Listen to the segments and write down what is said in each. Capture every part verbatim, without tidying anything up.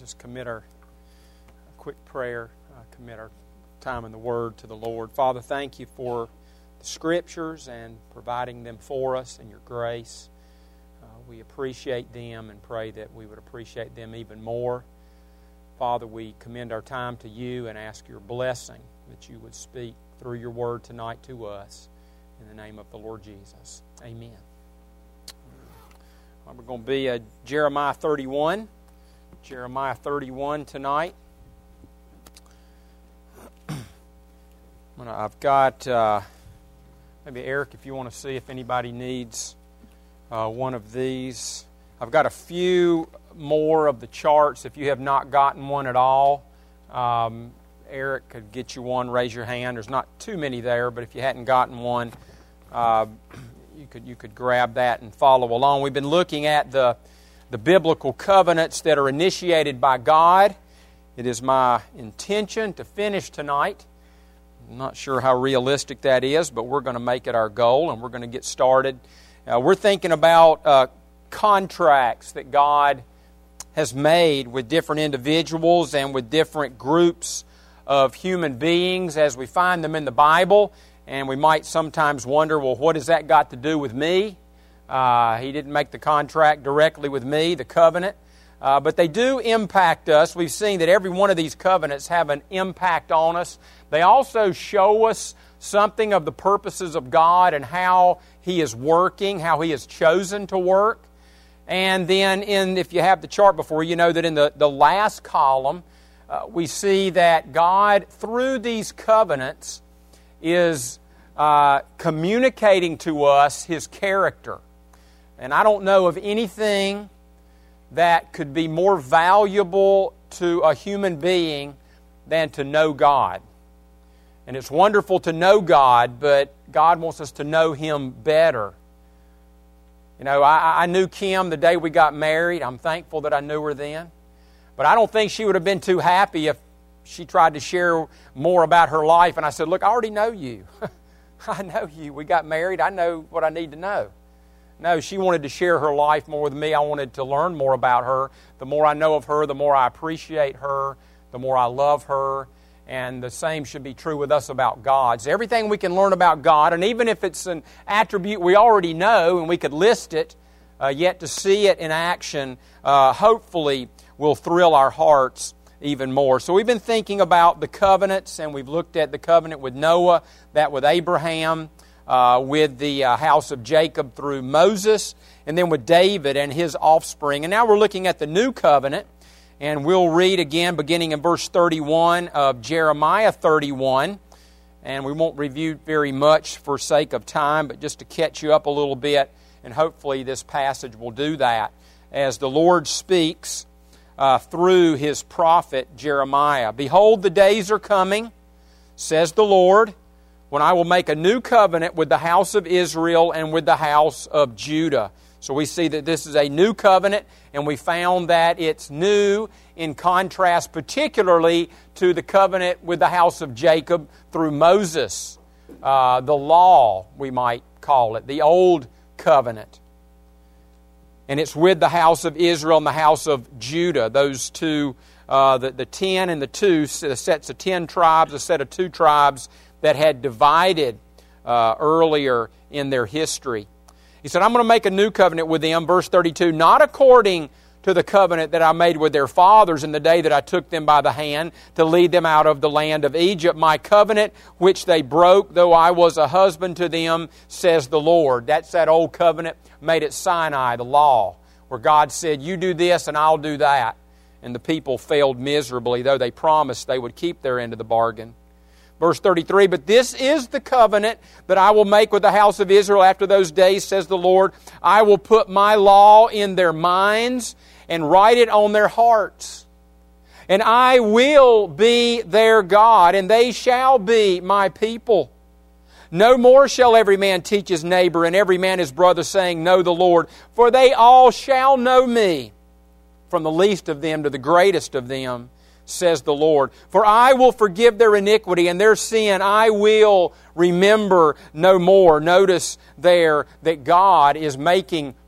just commit our quick prayer, uh, commit our time in the Word to the Lord. Father, thank you for the Scriptures and providing them for us and your grace. Uh, we appreciate them and pray that we would appreciate them even more. Father, we commend our time to you and ask your blessing that you would speak through your Word tonight to us. In the name of the Lord Jesus. Amen. We're going to be at Jeremiah thirty-one. Jeremiah thirty-one tonight. I've got, uh, maybe Eric, if you want to see if anybody needs uh, one of these. I've got a few more of the charts. If you have not gotten one at all, um, Eric could get you one. Raise your hand. There's not too many there, but if you hadn't gotten one, uh, you could you could grab that and follow along. We've been looking at the the biblical covenants that are initiated by God. It is my intention to finish tonight. I'm not sure how realistic that is, but we're going to make it our goal, and we're going to get started. Uh, we're thinking about uh, contracts that God has made with different individuals and with different groups of human beings as we find them in the Bible. And we might sometimes wonder, well, what has that got to do with me? Uh, he didn't make the contract directly with me, the covenant. Uh, but they do impact us. We've seen that every one of these covenants have an impact on us. They also show us something of the purposes of God and how He is working, how He has chosen to work. And then, in if you have the chart before you, know that in the, the last column, uh, we see that God, through these covenants, is uh, communicating to us His character. And I don't know of anything that could be more valuable to a human being than to know God. And it's wonderful to know God, but God wants us to know Him better. You know, I, I knew Kim the day we got married. I'm thankful that I knew her then. But I don't think she would have been too happy if she tried to share more about her life. And I said, look, I already know you. I know you. We got married. I know what I need to know. No, she wanted to share her life more with me. I wanted to learn more about her. The more I know of her, the more I appreciate her, the more I love her. And the same should be true with us about God. So everything we can learn about God, and even if it's an attribute we already know and we could list it, uh, yet to see it in action, uh, hopefully will thrill our hearts even more. So we've been thinking about the covenants, and we've looked at the covenant with Noah, that with Abraham, uh, with the uh, house of Jacob through Moses, and then with David and his offspring. And now we're looking at the new covenant, and we'll read again beginning in verse thirty-one of Jeremiah thirty-one. And we won't review very much for sake of time, but just to catch you up a little bit, and hopefully this passage will do that. As the Lord speaks Uh, through His prophet Jeremiah. Behold, the days are coming, says the Lord, when I will make a new covenant with the house of Israel and with the house of Judah. So we see that this is a new covenant, and we found that it's new in contrast particularly to the covenant with the house of Jacob through Moses. Uh, the law, we might call it, the old covenant. And it's with the house of Israel and the house of Judah. Those two, uh, the, the ten and the two, the sets of ten tribes, a set of two tribes that had divided uh, earlier in their history. He said, I'm going to make a new covenant with them, verse thirty-two, not according to the covenant that I made with their fathers in the day that I took them by the hand to lead them out of the land of Egypt. My covenant which they broke, though I was a husband to them, says the Lord. That's that old covenant made at Sinai, the law, where God said, you do this and I'll do that. And the people failed miserably, though they promised they would keep their end of the bargain. Verse thirty-three, but this is the covenant that I will make with the house of Israel after those days, says the Lord. I will put my law in their minds and write it on their hearts. And I will be their God, and they shall be my people. No more shall every man teach his neighbor and every man his brother, saying, know the Lord. For they all shall know me, from the least of them to the greatest of them, says the Lord. For I will forgive their iniquity, and their sin I will remember no more. Notice there that God is making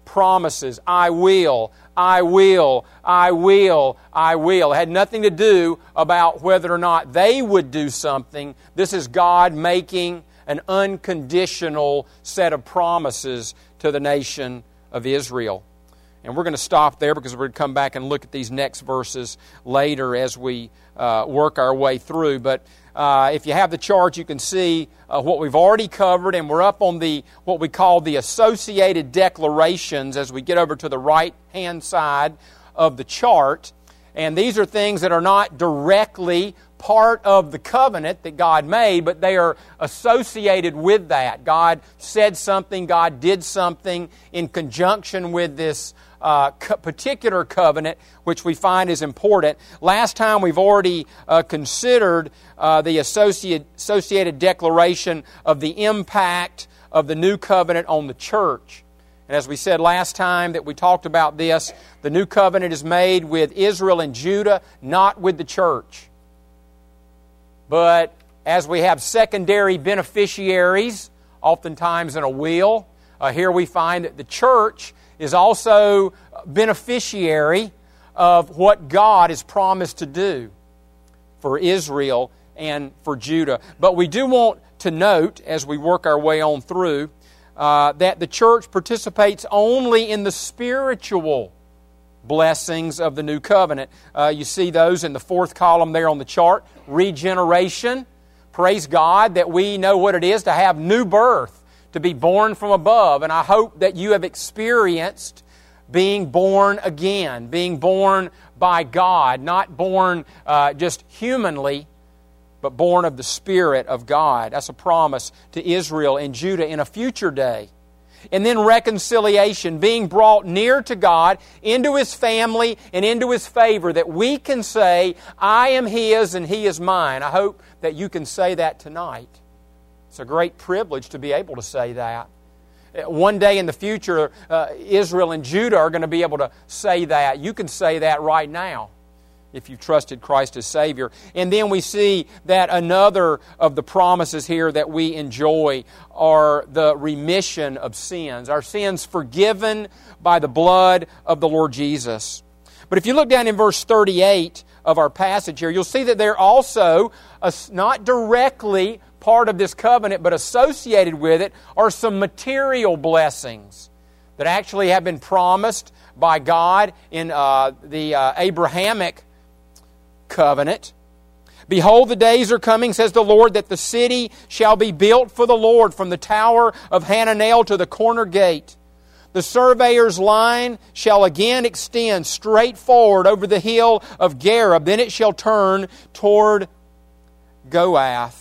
promises. I will, I will, I will, I will. It had nothing to do about whether or not they would do something. This is God making an unconditional set of promises to the nation of Israel. And we're going to stop there because we're going to come back and look at these next verses later as we uh, work our way through. But uh, if you have the chart, you can see uh, what we've already covered, and we're up on the what we call the associated declarations as we get over to the right-hand side of the chart. And these are things that are not directly part of the covenant that God made, but they are associated with that. God said something, God did something in conjunction with this uh, co- particular covenant, which we find is important. Last time we've already uh, considered uh, the associated, associated declaration of the impact of the new covenant on the church. And as we said last time that we talked about this, the new covenant is made with Israel and Judah, not with the church. But as we have secondary beneficiaries, oftentimes in a will, uh, here we find that the church is also beneficiary of what God has promised to do for Israel and for Judah. But we do want to note, as we work our way on through, uh, that the church participates only in the spiritual blessings of the new covenant. Uh, you see those in the fourth column there on the chart. Regeneration. Praise God that we know what it is to have new birth, to be born from above. And I hope that you have experienced being born again, being born by God, not born uh, just humanly, but born of the Spirit of God. That's a promise to Israel and Judah in a future day. And then reconciliation, being brought near to God, into His family and into His favor, that we can say, I am His and He is mine. I hope that you can say that tonight. It's a great privilege to be able to say that. One day in the future, uh, Israel and Judah are going to be able to say that. You can say that right now if you've trusted Christ as Savior. And then we see that another of the promises here that we enjoy are the remission of sins. Our sins forgiven by the blood of the Lord Jesus. But if you look down in verse thirty-eight of our passage here, you'll see that they're also, uh, not directly part of this covenant, but associated with it are some material blessings that actually have been promised by God in uh, the uh, Abrahamic covenant. Behold, the days are coming, says the Lord, that the city shall be built for the Lord from the tower of Hananel to the corner gate. The surveyor's line shall again extend straight forward over the hill of Gareb. Then it shall turn toward Goath.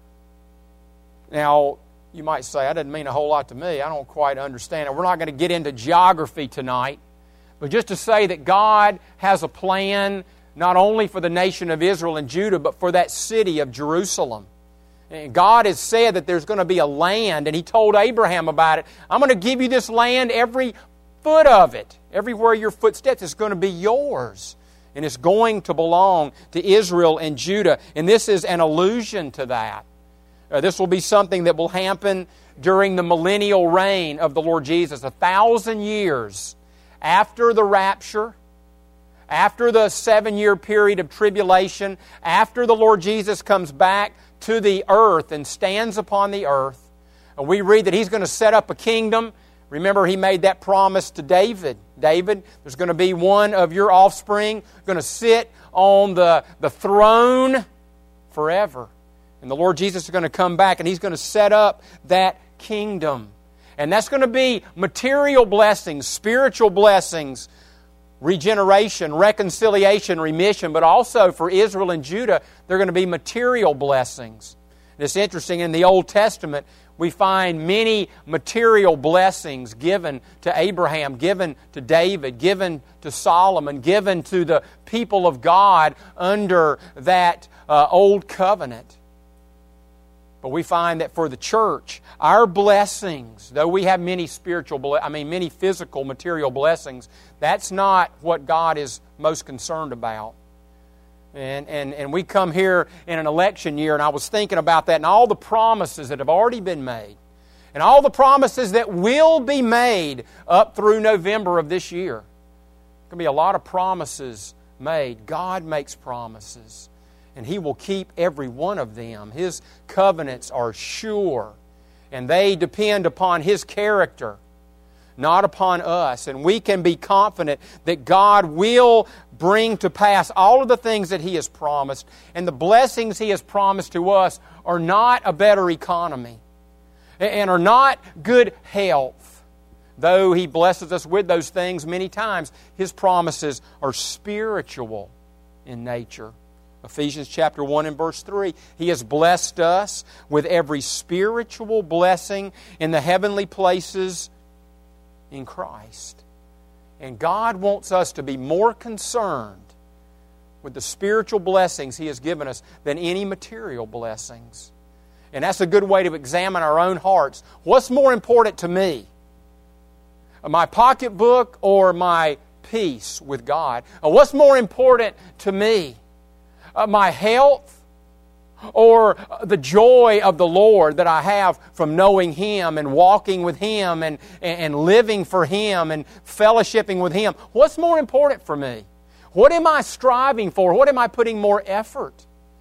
Now, you might say, that doesn't mean a whole lot to me. I don't quite understand it. We're not going to get into geography tonight. But just to say that God has a plan not only for the nation of Israel and Judah, but for that city of Jerusalem. And God has said that there's going to be a land, and He told Abraham about it. I'm going to give you this land, every foot of it. Everywhere your foot steps is going to be yours. And it's going to belong to Israel and Judah. And this is an allusion to that. Uh, this will be something that will happen during the millennial reign of the Lord Jesus. A thousand years after the rapture, after the seven-year period of tribulation, after the Lord Jesus comes back to the earth and stands upon the earth, and we read that He's going to set up a kingdom. Remember, He made that promise to David. David, there's going to be one of your offspring going to sit on the, the throne forever. And the Lord Jesus is going to come back and He's going to set up that kingdom. And that's going to be material blessings, spiritual blessings, regeneration, reconciliation, remission, but also for Israel and Judah, they're going to be material blessings. And it's interesting, in the Old Testament, we find many material blessings given to Abraham, given to David, given to Solomon, given to the people of God under that uh, Old Covenant. But we find that for the church, our blessings, though we have many spiritual, I mean many physical, material blessings, that's not what God is most concerned about. And, and, and we come here in an election year, and I was thinking about that and all the promises that have already been made. and all the promises that will be made up through November of this year. There's going to be a lot of promises made. God makes promises, and He will keep every one of them. His covenants are sure, and they depend upon His character, not upon us. And we can be confident that God will bring to pass all of the things that He has promised. And the blessings He has promised to us are not a better economy and are not good health. Though He blesses us with those things many times, His promises are spiritual in nature. Ephesians chapter one and verse three, He has blessed us with every spiritual blessing in the heavenly places in Christ. And God wants us to be more concerned with the spiritual blessings He has given us than any material blessings. And that's a good way to examine our own hearts. What's more important to me? My pocketbook or my peace with God? What's more important to me? My health or the joy of the Lord that I have from knowing Him and walking with Him and, and living for Him and fellowshipping with Him? What's more important for me? What am I striving for? What am I putting more effort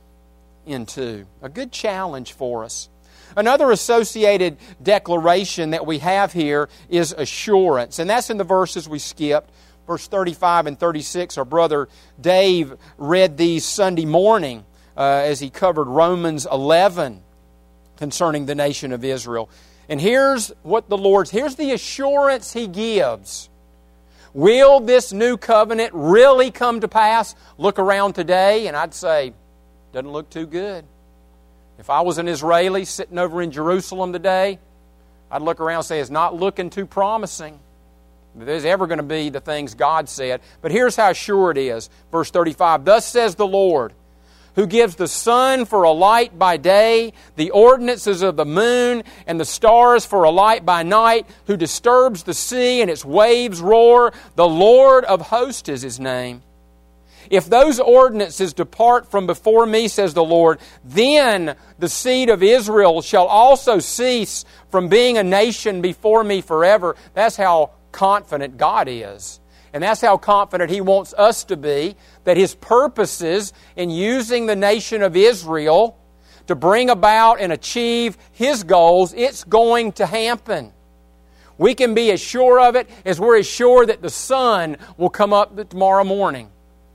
into? A good challenge for us. Another associated declaration that we have here is assurance, and that's in the verses we skipped. Verse thirty-five and thirty-six, our brother Dave read these Sunday morning Uh, as he covered Romans eleven concerning the nation of Israel. And here's what the Lord's, here's the assurance He gives. Will this new covenant really come to pass? Look around today and I'd say, doesn't look too good. If I was an Israeli sitting over in Jerusalem today, I'd look around and say, it's not looking too promising. If there's ever going to be the things God said. But here's how sure it is. Verse thirty-five, thus says the Lord, who gives the sun for a light by day, the ordinances of the moon, and the stars for a light by night, who disturbs the sea and its waves roar. The Lord of hosts is His name. If those ordinances depart from before me, says the Lord, then the seed of Israel shall also cease from being a nation before me forever. That's how confident God is. And that's how confident He wants us to be, that His purposes in using the nation of Israel to bring about and achieve His goals, it's going to happen. We can be as sure of it as we're as sure that the sun will come up tomorrow morning.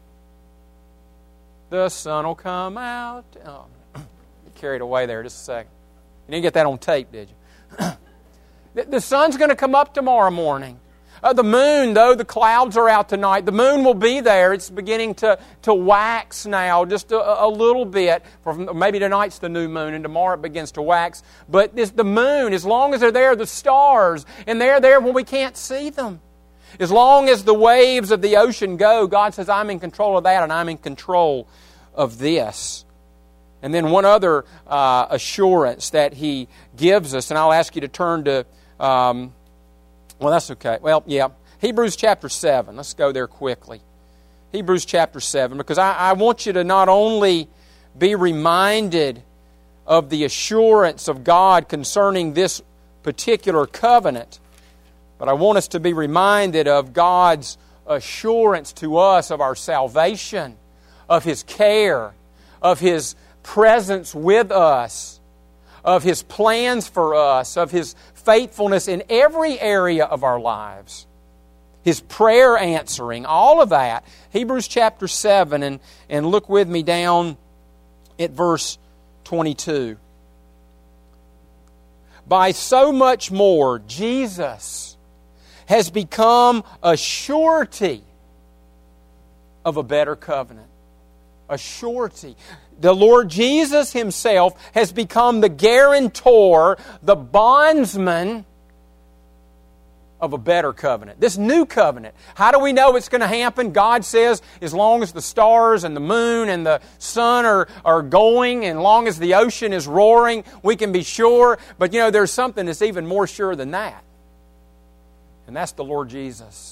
The sun will come out. Oh, carried away there just a second. You didn't get that on tape, did you? The sun's going to come up tomorrow morning. Uh, the moon, though the clouds are out tonight, the moon will be there. It's beginning to, to wax now, just a, a little bit. Maybe tonight's the new moon, and tomorrow it begins to wax. But this, the moon, as long as they're there, the stars, and they're there when we can't see them. As long as the waves of the ocean go, God says, I'm in control of that, and I'm in control of this. And then one other uh, assurance that He gives us, and I'll ask you to turn to... Um, Well, that's okay. Well, yeah. Hebrews chapter seven. Let's go there quickly. Hebrews chapter seven, because I, I want you to not only be reminded of the assurance of God concerning this particular covenant, but I want us to be reminded of God's assurance to us of our salvation, of His care, of His presence with us, of His plans for us, of His faithfulness in every area of our lives. His prayer answering, all of that. Hebrews chapter seven, and, and look with me down at verse twenty-two. By so much more, Jesus has become a surety of a better covenant. A surety. The Lord Jesus Himself has become the guarantor, the bondsman of a better covenant. This new covenant. How do we know it's going to happen? God says, as long as the stars and the moon and the sun are, are going, and as long as the ocean is roaring, we can be sure. But you know, there's something that's even more sure than that. And that's the Lord Jesus.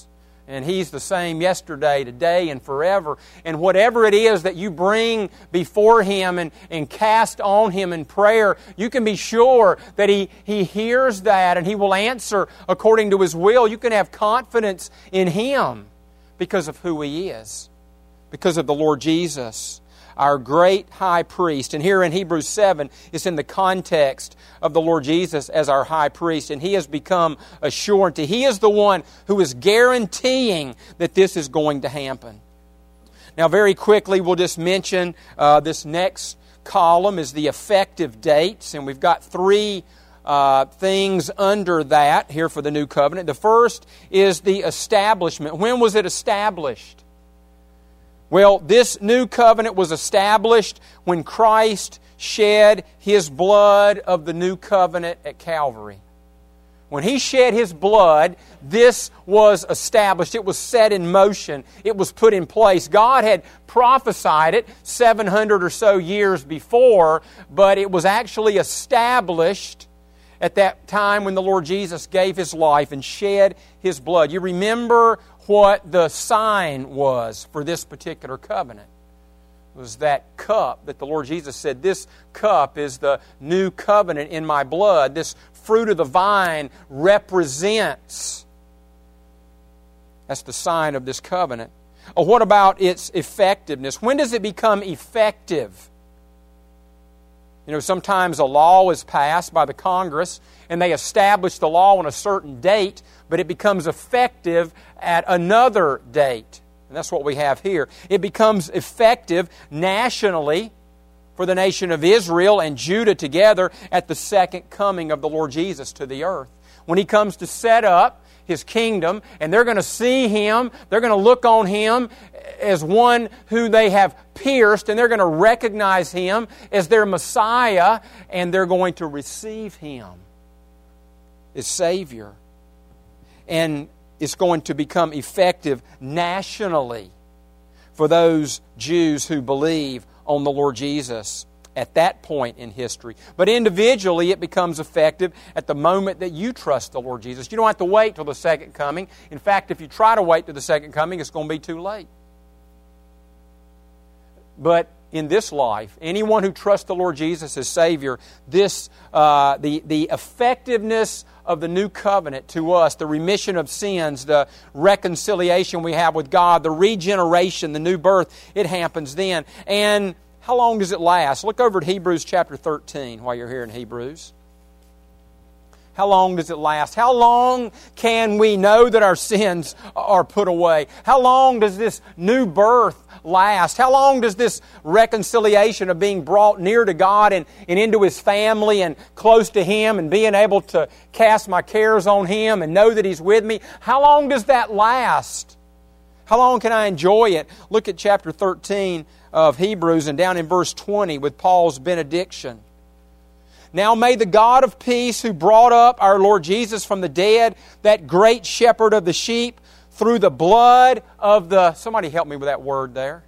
And He's the same yesterday, today, and forever. And whatever it is that you bring before Him and, and cast on Him in prayer, you can be sure that He, He hears that and He will answer according to His will. You can have confidence in Him because of who He is, because of the Lord Jesus, our great high priest. And here in Hebrews seven, it's in the context of the Lord Jesus as our high priest. And He has become a surety. He is the one who is guaranteeing that this is going to happen. Now, very quickly, we'll just mention uh, this next column is the effective dates. And we've got three uh, things under that here for the new covenant. The first is the establishment. When was it established? Well, this new covenant was established when Christ shed His blood of the new covenant at Calvary. When He shed His blood, this was established. It was set in motion. It was put in place. God had prophesied it seven hundred or so years before, but it was actually established at that time when the Lord Jesus gave His life and shed His blood. You remember what the sign was for this particular covenant. It was that cup that the Lord Jesus said, this cup is the new covenant in my blood. This fruit of the vine represents. That's the sign of this covenant. Oh, what about its effectiveness? When does it become effective? You know, sometimes a law is passed by the Congress and they establish the law on a certain date, but it becomes effective at another date. And that's what we have here. It becomes effective nationally for the nation of Israel and Judah together at the second coming of the Lord Jesus to the earth. When He comes to set up His kingdom, and they're going to see Him, they're going to look on Him as one who they have pierced, and they're going to recognize Him as their Messiah, and they're going to receive Him as Savior. And it's going to become effective nationally for those Jews who believe on the Lord Jesus at that point in history. But individually, it becomes effective at the moment that you trust the Lord Jesus. You don't have to wait till the second coming. In fact, if you try to wait till the second coming, it's going to be too late. But in this life, anyone who trusts the Lord Jesus as Savior, this uh, the, the effectiveness of the new covenant to us, the remission of sins, the reconciliation we have with God, the regeneration, the new birth, it happens then. And how long does it last? Look over at Hebrews chapter thirteen while you're here in Hebrews. How long does it last? How long can we know that our sins are put away? How long does this new birth last? How long does this reconciliation of being brought near to God and, and into His family and close to Him and being able to cast my cares on Him and know that He's with me, how long does that last? How long can I enjoy it? Look at chapter thirteen of Hebrews and down in verse twenty with Paul's benediction. Now may the God of peace, who brought up our Lord Jesus from the dead, that great shepherd of the sheep, through the blood of the... Somebody help me with that word there.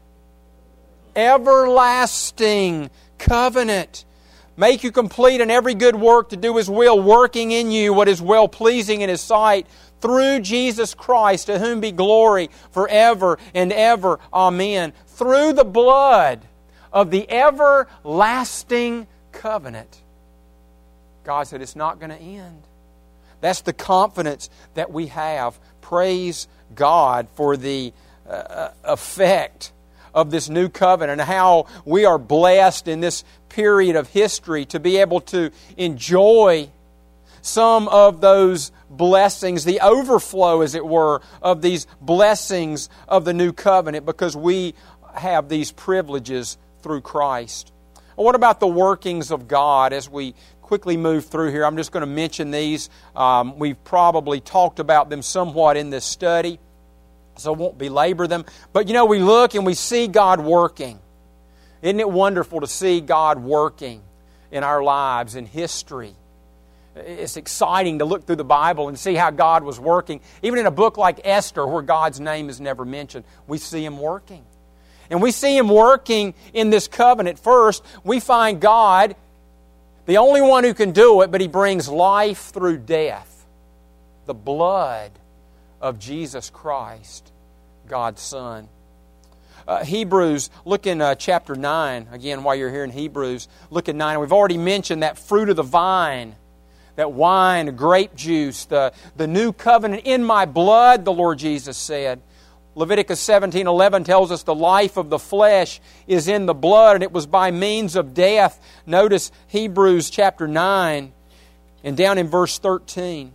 Everlasting covenant. Make you complete in every good work to do His will, working in you what is well-pleasing in His sight, through Jesus Christ, to whom be glory forever and ever. Amen. Through the blood of the everlasting covenant. God said it's not going to end. That's the confidence that we have. Praise God for the uh, effect of this new covenant and how we are blessed in this period of history to be able to enjoy some of those blessings, the overflow, as it were, of these blessings of the new covenant because we have these privileges through Christ. Well, what about the workings of God as we quickly move through here? I'm just going to mention these. Um, we've probably talked about them somewhat in this study, so I won't belabor them. But you know, we look and we see God working. Isn't it wonderful to see God working in our lives, in history? It's exciting to look through the Bible and see how God was working. Even in a book like Esther, where God's name is never mentioned, we see Him working. And we see Him working in this covenant. First, we find God, the only one who can do it, but He brings life through death. The blood of Jesus Christ, God's Son. Uh, Hebrews, look in uh, chapter nine. Again, while you're here in Hebrews, look at nine. We've already mentioned that fruit of the vine, that wine, grape juice, the, the new covenant in my blood, the Lord Jesus said. Leviticus seventeen eleven tells us the life of the flesh is in the blood, and it was by means of death. Notice Hebrews chapter nine and down in verse thirteen.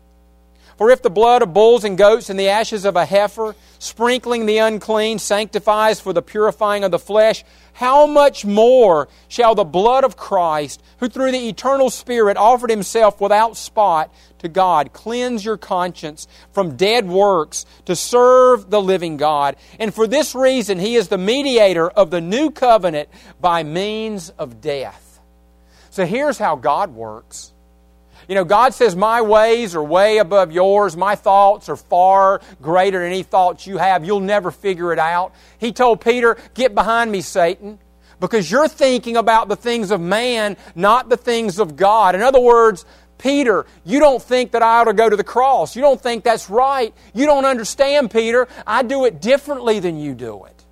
For if the blood of bulls and goats and the ashes of a heifer, sprinkling the unclean, sanctifies for the purifying of the flesh, how much more shall the blood of Christ, who through the eternal Spirit offered Himself without spot to God, cleanse your conscience from dead works to serve the living God. And for this reason He is the mediator of the new covenant by means of death. So here's how God works. You know, God says, my ways are way above yours. My thoughts are far greater than any thoughts you have. You'll never figure it out. He told Peter, get behind me, Satan, because you're thinking about the things of man, not the things of God. In other words, Peter, you don't think that I ought to go to the cross. You don't think that's right. You don't understand, Peter. I do it differently than you do it.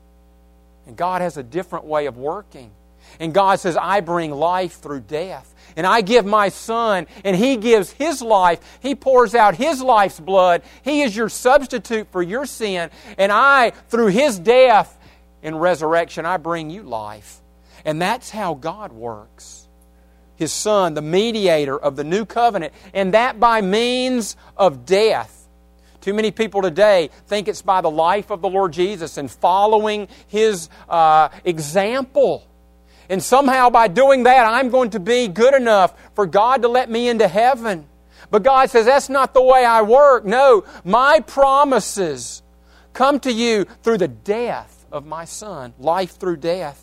And God has a different way of working. And God says, I bring life through death. And I give my Son, and He gives His life. He pours out His life's blood. He is your substitute for your sin. And I, through His death and resurrection, I bring you life. And that's how God works. His Son, the mediator of the new covenant, and that by means of death. Too many people today think it's by the life of the Lord Jesus and following His uh, example. And somehow by doing that, I'm going to be good enough for God to let me into heaven. But God says, that's not the way I work. No, my promises come to you through the death of my Son, life through death.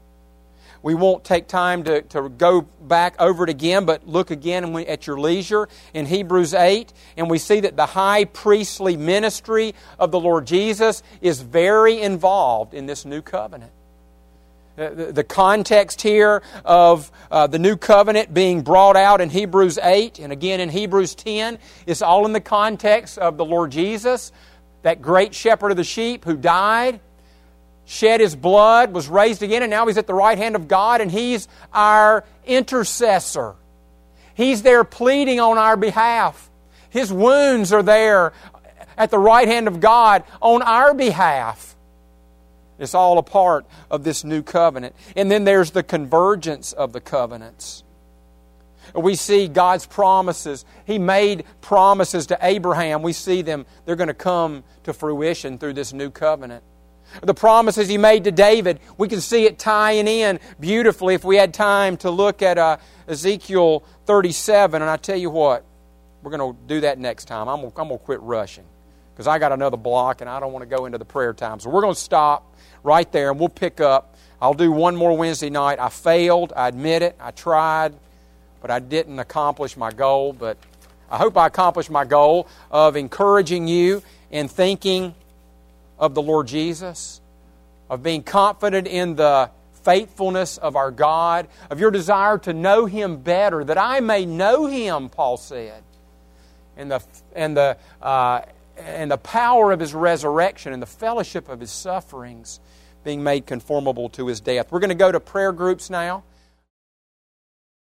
We won't take time to, to go back over it again, but look again at your leisure in Hebrews eight, and we see that the high priestly ministry of the Lord Jesus is very involved in this new covenant. The, the context here of uh, the new covenant being brought out in Hebrews eight and again in Hebrews ten is all in the context of the Lord Jesus, that great shepherd of the sheep who died, shed His blood, was raised again, and now He's at the right hand of God, and He's our intercessor. He's there pleading on our behalf. His wounds are there at the right hand of God on our behalf. It's all a part of this new covenant. And then there's the convergence of the covenants. We see God's promises. He made promises to Abraham. We see them, they're going to come to fruition through this new covenant. The promises He made to David, we can see it tying in beautifully if we had time to look at uh, Ezekiel thirty-seven. And I tell you what, we're going to do that next time. I'm going, I'm going to quit rushing because I got another block and I don't want to go into the prayer time. So we're going to stop right there and we'll pick up. I'll do one more Wednesday night. I failed. I admit it. I tried, but I didn't accomplish my goal. But I hope I accomplished my goal of encouraging you in thinking of the Lord Jesus, of being confident in the faithfulness of our God, of your desire to know Him better, that I may know Him, Paul said, and the and the uh, and the power of His resurrection and the fellowship of His sufferings, being made conformable to His death. We're going to go to prayer groups now.